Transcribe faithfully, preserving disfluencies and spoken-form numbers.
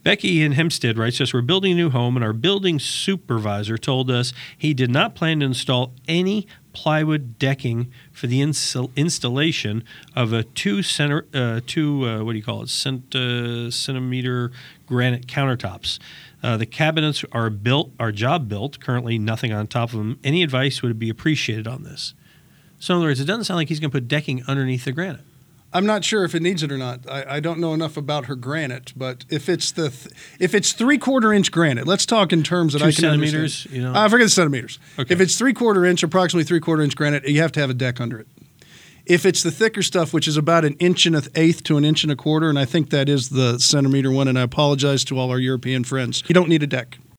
Becky in Hempstead writes us, we're building a new home, and our building supervisor told us he did not plan to install any plywood decking for the insul- installation of a two center, uh, two uh, what do you call it, Cent, uh, centimeter granite countertops. Uh, the cabinets are built, are job built. Currently, nothing on top of them. Any advice would be appreciated on this. So, in other words, it doesn't sound like he's going to put decking underneath the granite. I'm not sure if it needs it or not. I, I don't know enough about her granite, but if it's the th- if it's three quarter inch granite, let's talk in terms that Two I can centimeters, understand. you know? I uh, forget the centimeters. Okay. If it's three quarter inch, approximately three quarter inch granite, you have to have a deck under it. If it's the thicker stuff, which is about an inch and an eighth to an inch and a quarter, and I think that is the centimeter one, and I apologize to all our European friends, you don't need a deck.